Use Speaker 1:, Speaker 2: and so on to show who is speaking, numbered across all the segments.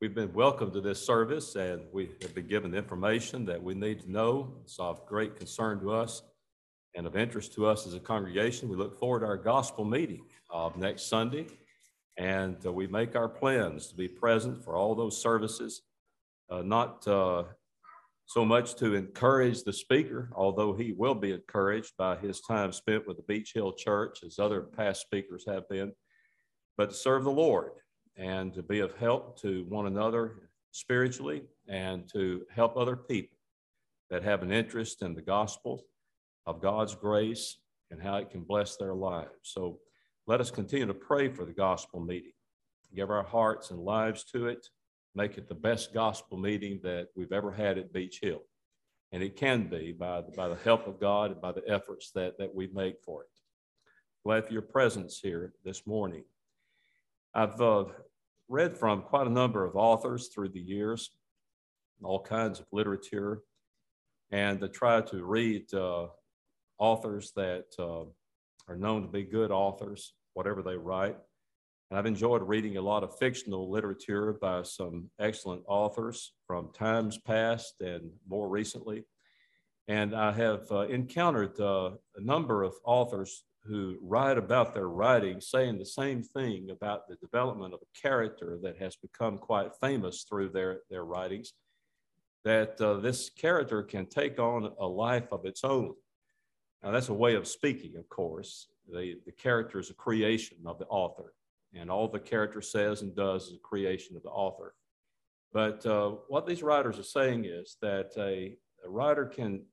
Speaker 1: We've been welcomed to this service, and we have been given the information that we need to know. It's of great concern to us and of interest to us as a congregation. We look forward to our gospel meeting next Sunday, and we make our plans to be present for all those services, not so much to encourage the speaker, although he will be encouraged by his time spent with the Beach Hill Church, as other past speakers have been, but to serve the Lord and to be of help to one another spiritually and to help other people that have an interest in the gospel of God's grace and how it can bless their lives. So let us continue to pray for the gospel meeting, give our hearts and lives to it, make it the best gospel meeting that we've ever had at Beach Hill. And it can be by the help of God and by the efforts that we make for it. Glad for your presence here this morning. I've read from quite a number of authors through the years, all kinds of literature, and I try to read authors that are known to be good authors, whatever they write. And I've enjoyed reading a lot of fictional literature by some excellent authors from times past and more recently. And I have encountered a number of authors who write about their writing, saying the same thing about the development of a character that has become quite famous through their writings, that this character can take on a life of its own. Now, that's a way of speaking, of course. The character is a creation of the author, and all the character says and does is a creation of the author. But what these writers are saying is that a writer can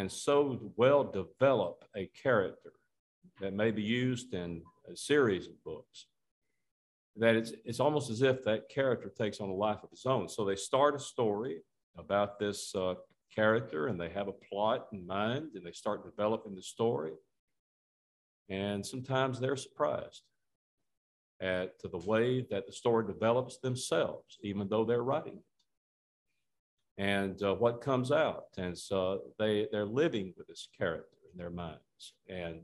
Speaker 1: so well develop a character that may be used in a series of books, that it's almost as if that character takes on a life of its own. So they start a story about this character, and they have a plot in mind, and they start developing the story. And sometimes they're surprised at the way that the story develops themselves, even though they're writing it. And what comes out. And so they're living with this character in their minds. And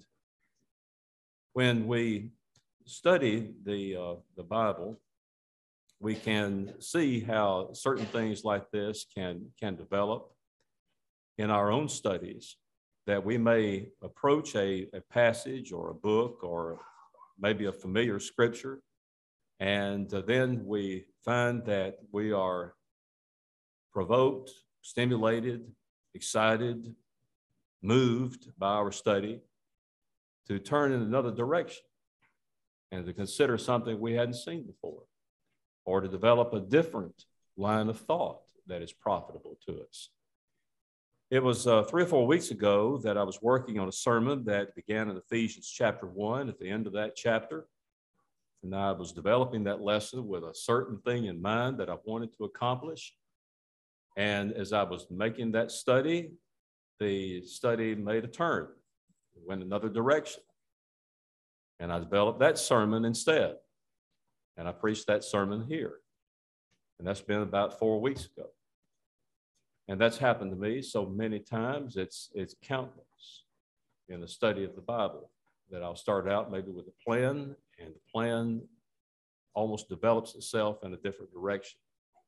Speaker 1: when we study the Bible, we can see how certain things like this can develop in our own studies, that we may approach a passage or a book or maybe a familiar scripture, and then we find that we are provoked, stimulated, excited, moved by our study to turn in another direction and to consider something we hadn't seen before, or to develop a different line of thought that is profitable to us. It was 3 or 4 weeks ago that I was working on a sermon that began in Ephesians chapter 1 at the end of that chapter. And I was developing that lesson with a certain thing in mind that I wanted to accomplish. And as I was making that study, the study made a turn, went another direction. And I developed that sermon instead. And I preached that sermon here. And that's been about 4 weeks ago. And that's happened to me so many times, it's countless in the study of the Bible, that I'll start out maybe with a plan, and the plan almost develops itself in a different direction.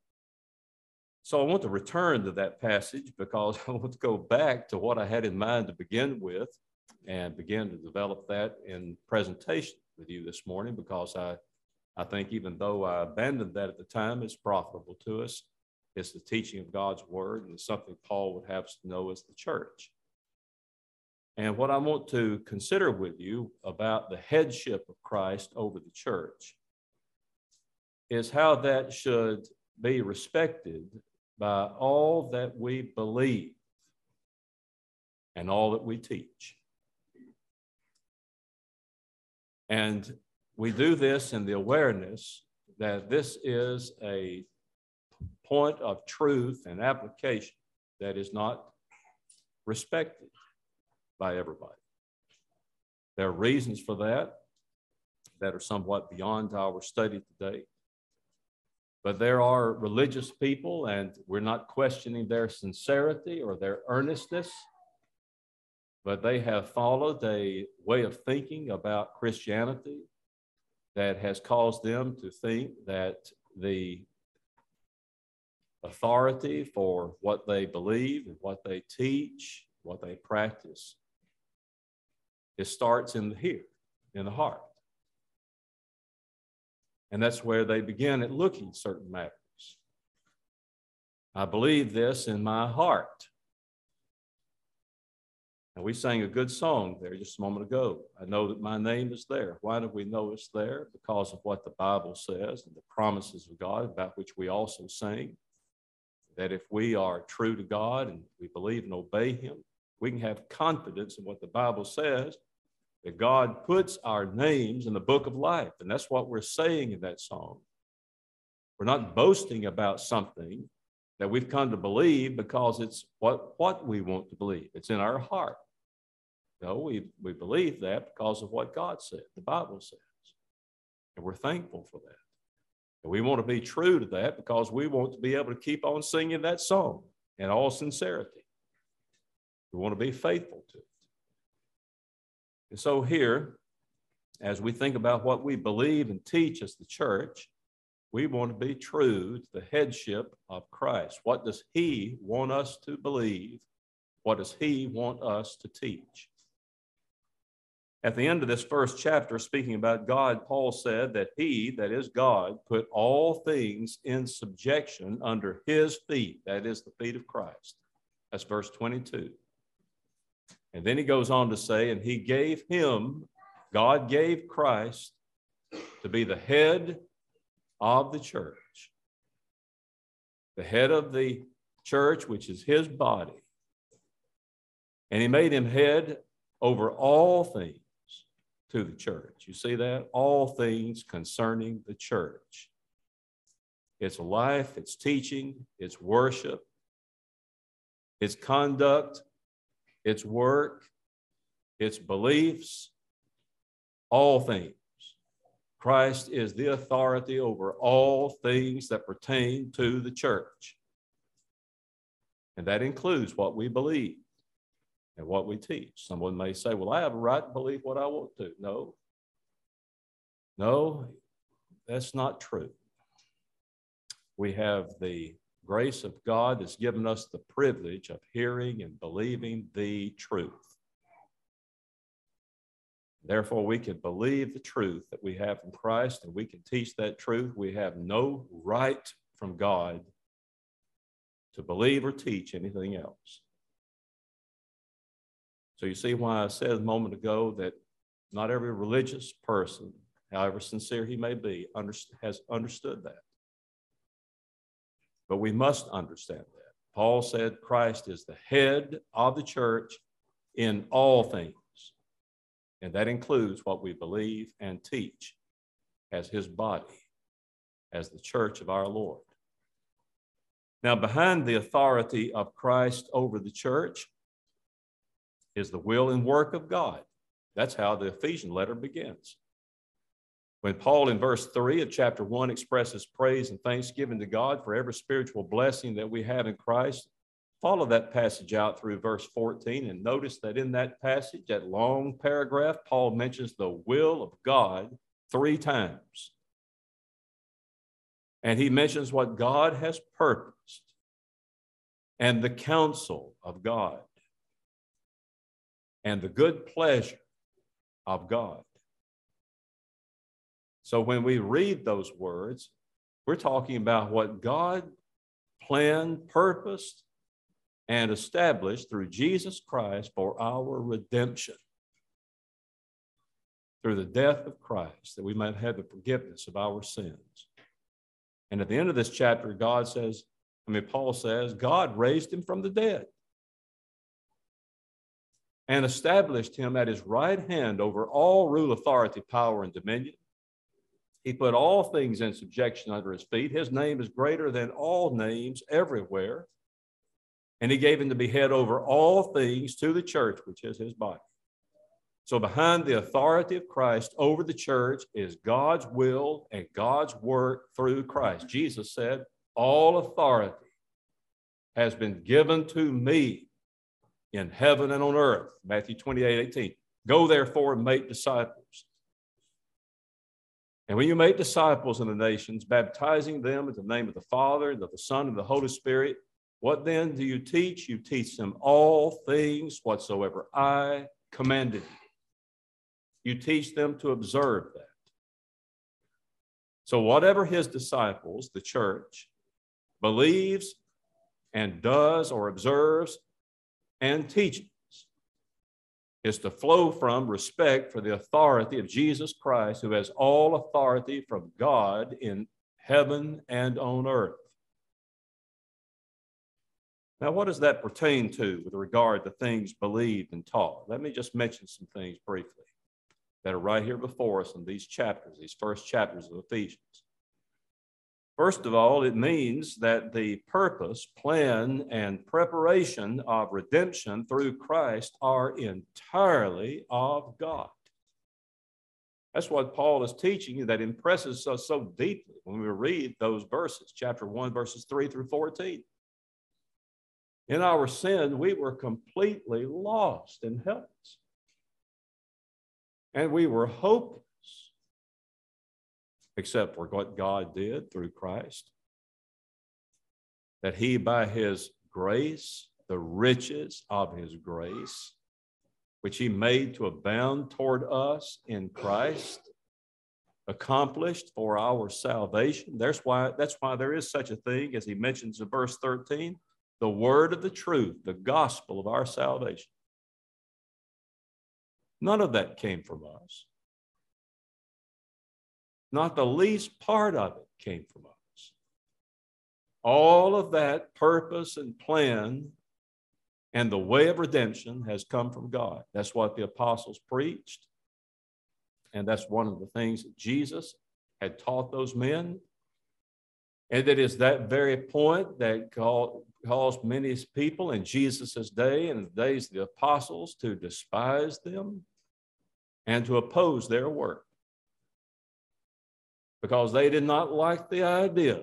Speaker 1: So I want to return to that passage because I want to go back to what I had in mind to begin with and begin to develop that in presentation with you this morning, because I think even though I abandoned that at the time, it's profitable to us. It's the teaching of God's word, and it's something Paul would have us to know as the church. And what I want to consider with you about the headship of Christ over the church is how that should be respected by all that we believe and all that we teach. And we do this in the awareness that this is a point of truth and application that is not respected by everybody. There are reasons for that are somewhat beyond our study today. But there are religious people, and we're not questioning their sincerity or their earnestness, but they have followed a way of thinking about Christianity that has caused them to think that the authority for what they believe and what they teach, what they practice. It starts in here, in the heart. And that's where they begin at looking at certain matters. I believe this in my heart. And we sang a good song there just a moment ago. I know that my name is there. Why do we know it's there? Because of what the Bible says and the promises of God, about which we also sing. That if we are true to God and we believe and obey Him, we can have confidence in what the Bible says, that God puts our names in the book of life. And that's what we're saying in that song. We're not boasting about something that we've come to believe because it's what we want to believe. It's in our heart. No, we believe that because of what God said, the Bible says. And we're thankful for that. And we want to be true to that because we want to be able to keep on singing that song in all sincerity. We want to be faithful to it. And so here, as we think about what we believe and teach as the church, we want to be true to the headship of Christ. What does He want us to believe? What does He want us to teach? At the end of this first chapter, speaking about God, Paul said that He, that is God, put all things in subjection under His feet. That is the feet of Christ. That's verse 22. And then he goes on to say, and He gave Him, God gave Christ to be the head of the church. The head of the church, which is His body. And He made Him head over all things to the church. You see that? All things concerning the church. Its life, its teaching, its worship, its conduct, its work, its beliefs, all things. Christ is the authority over all things that pertain to the church. And that includes what we believe and what we teach. Someone may say, well, I have a right to believe what I want to. No, that's not true. We have the grace of God that's given us the privilege of hearing and believing the truth. Therefore, we can believe the truth that we have from Christ, and we can teach that truth. We have no right from God to believe or teach anything else. So you see why I said a moment ago that not every religious person, however sincere he may be, has understood that. But we must understand that. Paul said Christ is the head of the church in all things. And that includes what we believe and teach as His body, as the church of our Lord. Now, behind the authority of Christ over the church is the will and work of God. That's how the Ephesian letter begins. When Paul in verse 3 of chapter 1 expresses praise and thanksgiving to God for every spiritual blessing that we have in Christ, follow that passage out through verse 14 and notice that in that passage, that long paragraph, Paul mentions the will of God 3 times. And he mentions what God has purposed and the counsel of God and the good pleasure of God. So when we read those words, we're talking about what God planned, purposed, and established through Jesus Christ for our redemption. Through the death of Christ, that we might have the forgiveness of our sins. And at the end of this chapter, Paul says, God raised Him from the dead and established Him at His right hand over all rule, authority, power, and dominion. He put all things in subjection under His feet. His name is greater than all names everywhere. And He gave Him to be head over all things to the church, which is His body. So behind the authority of Christ over the church is God's will and God's work through Christ. Jesus said, all authority has been given to me in heaven and on earth. Matthew 28:18. Go therefore and make disciples. And when you make disciples in the nations, baptizing them in the name of the Father, and of the Son, and the Holy Spirit, what then do you teach? You teach them all things whatsoever I commanded you. You teach them to observe that. So whatever his disciples, the church, believes and does or observes and teaches is to flow from respect for the authority of Jesus Christ, who has all authority from God in heaven and on earth. Now, what does that pertain to with regard to things believed and taught? Let me just mention some things briefly that are right here before us in these chapters, these first chapters of Ephesians. First of all, it means that the purpose, plan, and preparation of redemption through Christ are entirely of God. That's what Paul is teaching you, that impresses us so deeply when we read those verses, chapter 1, verses 3 through 14. In our sin, we were completely lost and helpless. And we were hopeless, except for what God did through Christ. That he, by his grace, the riches of his grace, which he made to abound toward us in Christ, accomplished for our salvation. That's why there is such a thing, as he mentions in verse 13, the word of the truth, the gospel of our salvation. None of that came from us. Not the least part of it came from us. All of that purpose and plan and the way of redemption has come from God. That's what the apostles preached. And that's one of the things that Jesus had taught those men. And it is that very point that caused many people in Jesus' day and the days of the apostles to despise them and to oppose their work, because they did not like the idea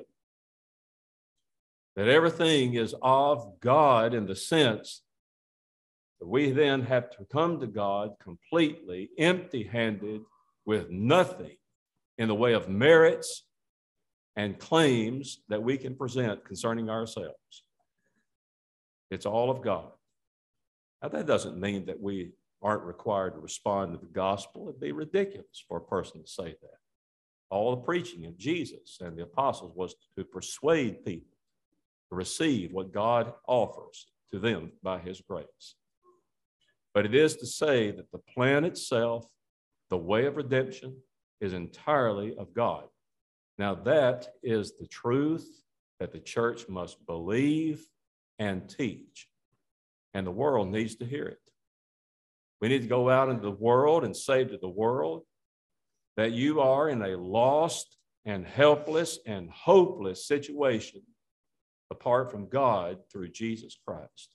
Speaker 1: that everything is of God, in the sense that we then have to come to God completely empty-handed, with nothing in the way of merits and claims that we can present concerning ourselves. It's all of God. Now, that doesn't mean that we aren't required to respond to the gospel. It'd be ridiculous for a person to say that. All the preaching of Jesus and the apostles was to persuade people to receive what God offers to them by his grace. But it is to say that the plan itself, the way of redemption, is entirely of God. Now, that is the truth that the church must believe and teach, and the world needs to hear it. We need to go out into the world and say to the world that you are in a lost and helpless and hopeless situation apart from God through Jesus Christ.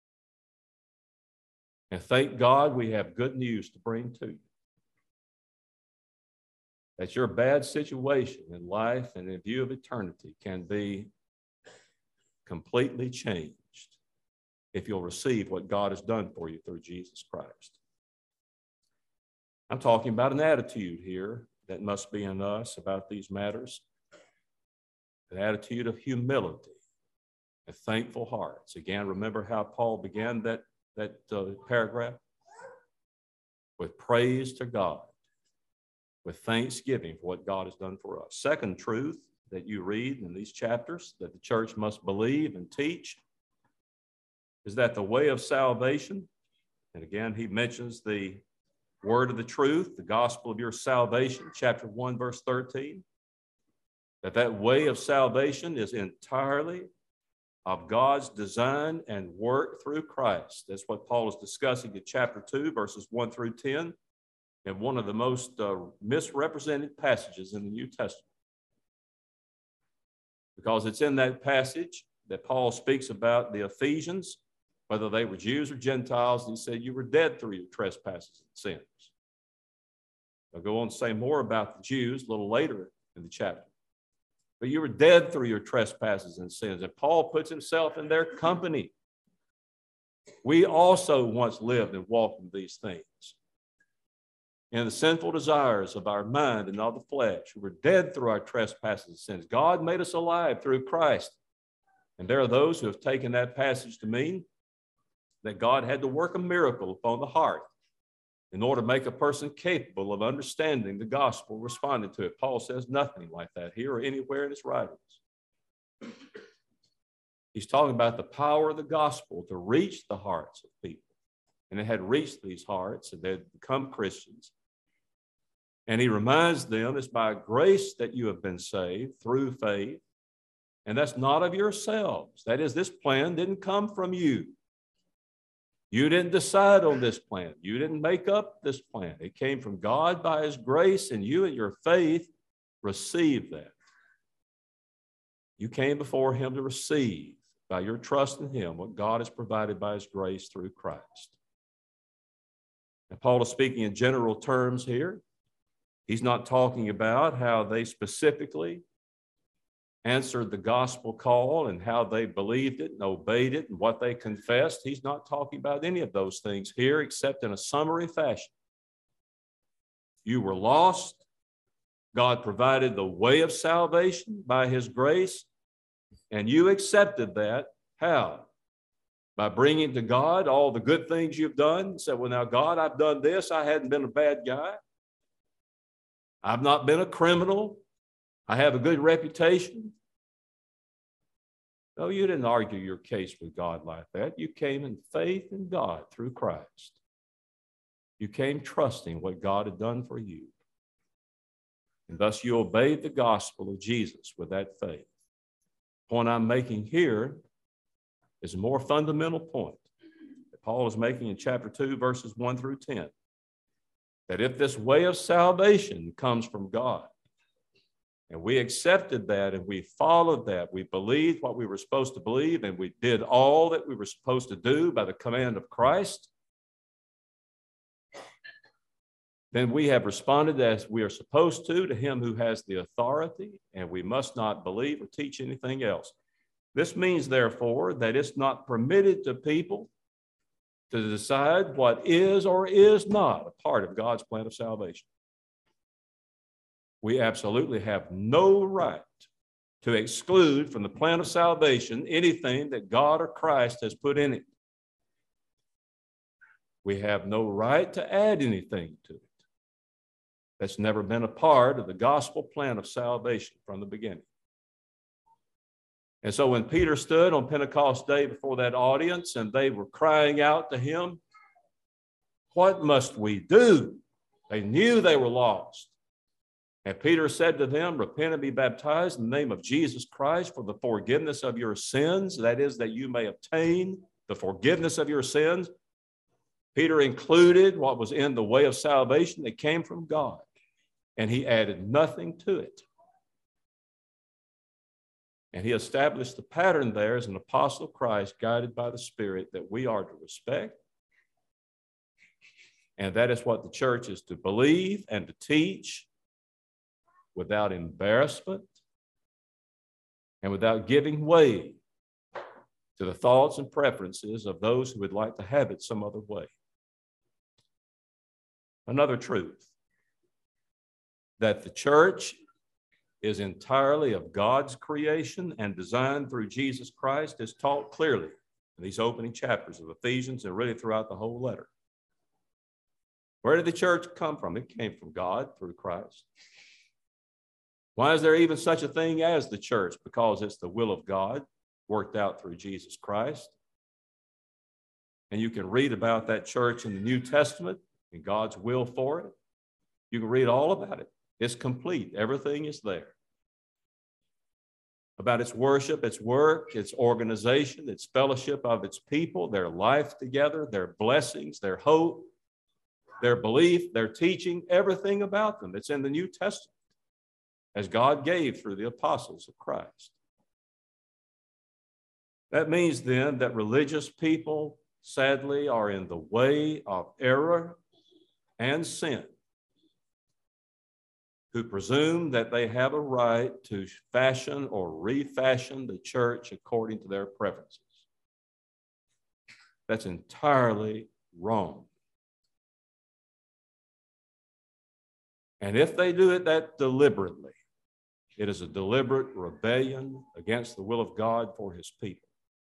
Speaker 1: And thank God we have good news to bring to you. That your bad situation in life and in view of eternity can be completely changed if you'll receive what God has done for you through Jesus Christ. I'm talking about an attitude here that must be in us about these matters, an attitude of humility and thankful hearts. Again, remember how Paul began that paragraph? With praise to God, with thanksgiving for what God has done for us. Second truth that you read in these chapters that the church must believe and teach is that the way of salvation, and again, he mentions the word of the truth, the gospel of your salvation, chapter 1, verse 13, that way of salvation is entirely of God's design and work through Christ. That's what Paul is discussing in chapter 2, verses 1 through 10, and one of the most misrepresented passages in the New Testament. Because it's in that passage that Paul speaks about the Ephesians, whether they were Jews or Gentiles, and he said, you were dead through your trespasses and sins. I'll go on to say more about the Jews a little later in the chapter. But you were dead through your trespasses and sins. And Paul puts himself in their company. We also once lived and walked in these things. and the sinful desires of our mind and of the flesh. We were dead through our trespasses and sins. God made us alive through Christ. And there are those who have taken that passage to mean that God had to work a miracle upon the heart in order to make a person capable of understanding the gospel, responding to it. Paul says nothing like that here or anywhere in his writings. He's talking about the power of the gospel to reach the hearts of people. And it had reached these hearts, and they had become Christians. And he reminds them it's by grace that you have been saved through faith. And that's not of yourselves. That is, this plan didn't come from you. You didn't decide on this plan. You didn't make up this plan. It came from God by his grace, and you and your faith received that. You came before him to receive, by your trust in him, what God has provided by his grace through Christ. Now, Paul is speaking in general terms here. He's not talking about how they specifically answered the gospel call and how they believed it and obeyed it and what they confessed. He's not talking about any of those things here except in a summary fashion. You were lost. God provided the way of salvation by his grace, and you accepted that. How? By bringing to God all the good things you've done. You said, well, now, God, I've done this. I hadn't been a bad guy. I've not been a criminal. I have a good reputation. No, you didn't argue your case with God like that. You came in faith in God through Christ. You came trusting what God had done for you. And thus you obeyed the gospel of Jesus with that faith. The point I'm making here is a more fundamental point that Paul is making in chapter 2, verses 1 through 10. That if this way of salvation comes from God, and we accepted that and we followed that, we believed what we were supposed to believe, and we did all that we were supposed to do by the command of Christ, then we have responded as we are supposed to him who has the authority, and we must not believe or teach anything else. This means, therefore, that it's not permitted to people to decide what is or is not a part of God's plan of salvation. We absolutely have no right to exclude from the plan of salvation anything that God or Christ has put in it. We have no right to add anything to it that's never been a part of the gospel plan of salvation from the beginning. And so when Peter stood on Pentecost Day before that audience and they were crying out to him, what must we do? They knew they were lost. And Peter said to them, repent and be baptized in the name of Jesus Christ for the forgiveness of your sins. That is, that you may obtain the forgiveness of your sins. Peter included what was in the way of salvation that came from God, and he added nothing to it. And he established the pattern there as an apostle of Christ, guided by the Spirit, that we are to respect. And that is what the church is to believe and to teach without embarrassment and without giving way to the thoughts and preferences of those who would like to have it some other way. Another truth, that the church is entirely of God's creation and designed through Jesus Christ, is taught clearly in these opening chapters of Ephesians and really throughout the whole letter. Where did the church come from? It came from God through Christ. Why is there even such a thing as the church? Because it's the will of God worked out through Jesus Christ. And you can read about that church in the New Testament and God's will for it. You can read all about it. It's complete. Everything is there. About its worship, its work, its organization, its fellowship of its people, their life together, their blessings, their hope, their belief, their teaching, everything about them. It's in the New Testament, as God gave through the apostles of Christ. That means then that religious people, sadly, are in the way of error and sin, who presume that they have a right to fashion or refashion the church according to their preferences. That's entirely wrong. And if they do it that deliberately, it is a deliberate rebellion against the will of God for his people.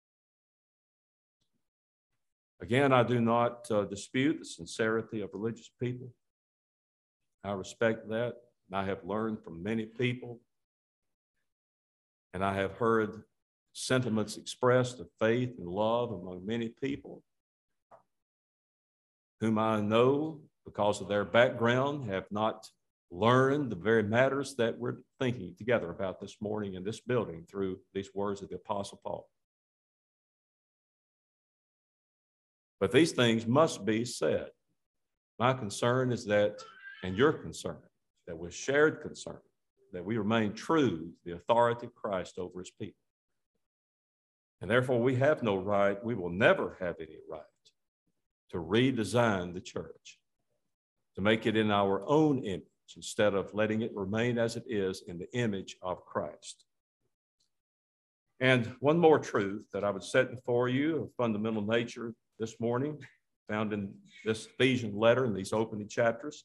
Speaker 1: Again, I do not dispute the sincerity of religious people. I respect that. And I have learned from many people, and I have heard sentiments expressed of faith and love among many people whom I know, because of their background, have not learned the very matters that we're thinking together about this morning in this building through these words of the Apostle Paul. But these things must be said. My concern is that, and your concern, that with shared concern, that we remain true to the authority of Christ over his people. And therefore, we have no right, we will never have any right to redesign the church, to make it in our own image instead of letting it remain as it is in the image of Christ. And one more truth that I would set before you of fundamental nature this morning, found in this Ephesians letter in these opening chapters,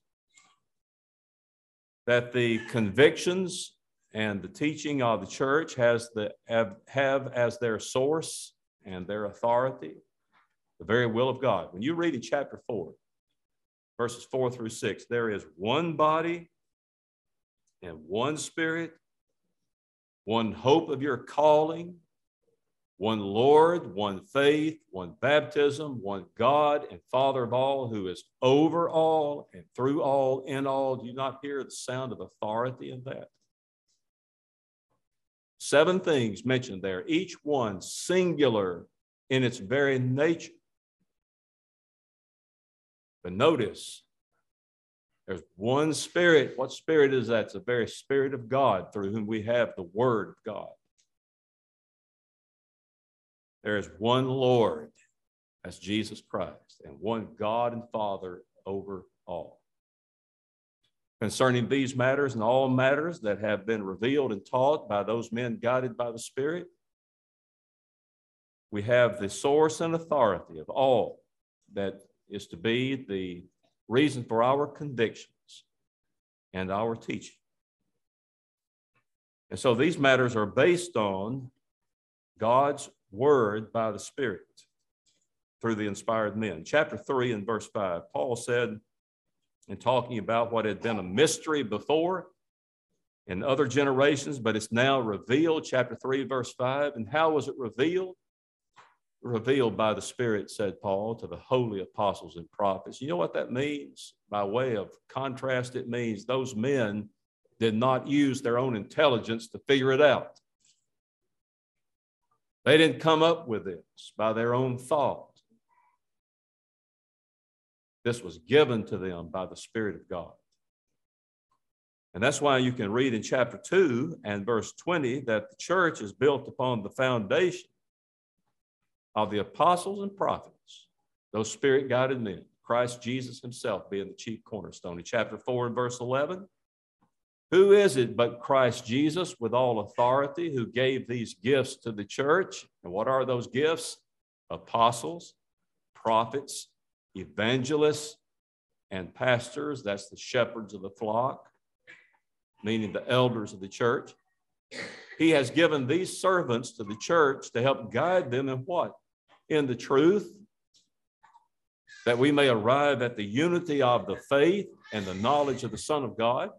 Speaker 1: that the convictions and the teaching of the church have as their source and their authority the very will of God. When you read in chapter 4, verses 4 through 6, there is one body and one Spirit, one hope of your calling, one Lord, one faith, one baptism, one God and Father of all, who is over all and through all, in all. Do you not hear the sound of authority in that? 7 things mentioned there, each one singular in its very nature. But notice, there's one Spirit. What Spirit is that? It's the very Spirit of God through whom we have the Word of God. There is one Lord, that's Jesus Christ, and one God and Father over all. Concerning these matters and all matters that have been revealed and taught by those men guided by the Spirit, we have the source and authority of all that is to be the reason for our convictions and our teaching. And so these matters are based on God's Word by the Spirit through the inspired men. Chapter 3 and verse 5, Paul said, in talking about what had been a mystery before in other generations, but it's now revealed, chapter 3, verse 5. And how was it revealed? Revealed by the Spirit, said Paul, to the holy apostles and prophets. You know what that means? By way of contrast, it means those men did not use their own intelligence to figure it out. They didn't come up with this by their own thought. This was given to them by the Spirit of God. And that's why you can read in chapter 2 and verse 20 that the church is built upon the foundation of the apostles and prophets, those Spirit-guided men, Christ Jesus himself being the chief cornerstone. In chapter 4 and verse 11, who is it but Christ Jesus with all authority who gave these gifts to the church? And what are those gifts? Apostles, prophets, evangelists, and pastors. That's the shepherds of the flock, meaning the elders of the church. He has given these servants to the church to help guide them in what? In the truth, that we may arrive at the unity of the faith and the knowledge of the Son of God.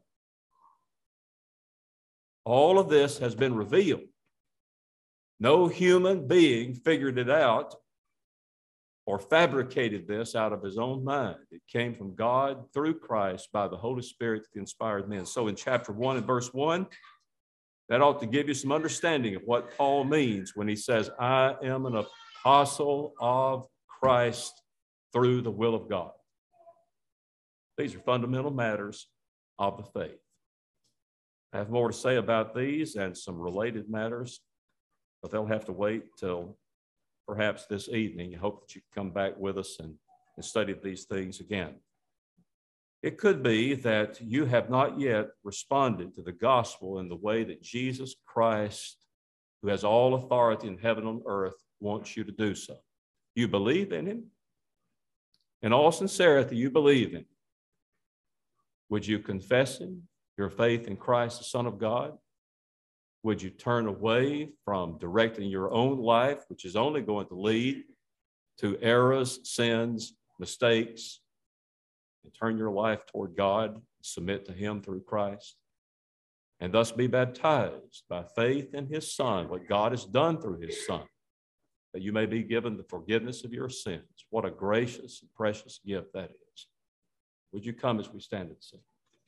Speaker 1: All of this has been revealed. No human being figured it out or fabricated this out of his own mind. It came from God through Christ by the Holy Spirit to the inspired men. So in chapter 1 and verse 1, that ought to give you some understanding of what Paul means when he says, I am an apostle of Christ through the will of God. These are fundamental matters of the faith. I have more to say about these and some related matters, but they'll have to wait till perhaps this evening. I hope that you can come back with us and study these things again. It could be that you have not yet responded to the gospel in the way that Jesus Christ, who has all authority in heaven and earth, wants you to do so. You believe in him. In all sincerity, you believe in him. Would you confess him, your faith in Christ, the Son of God? Would you turn away from directing your own life, which is only going to lead to errors, sins, mistakes, and turn your life toward God, and submit to him through Christ, and thus be baptized by faith in his Son, what God has done through his Son, that you may be given the forgiveness of your sins? What a gracious and precious gift that is. Would you come as we stand and sing?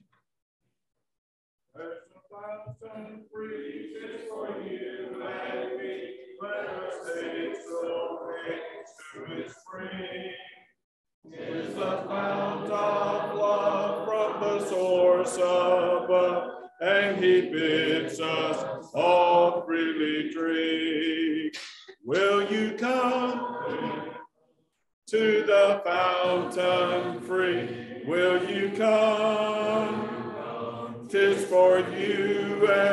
Speaker 1: There's a fountain free just for you and me. Let us take so to its spring. Is the fount of love from the source above, and he bids us all freely drink. Will you come to the fountain free? Will you come? 'Tis for you and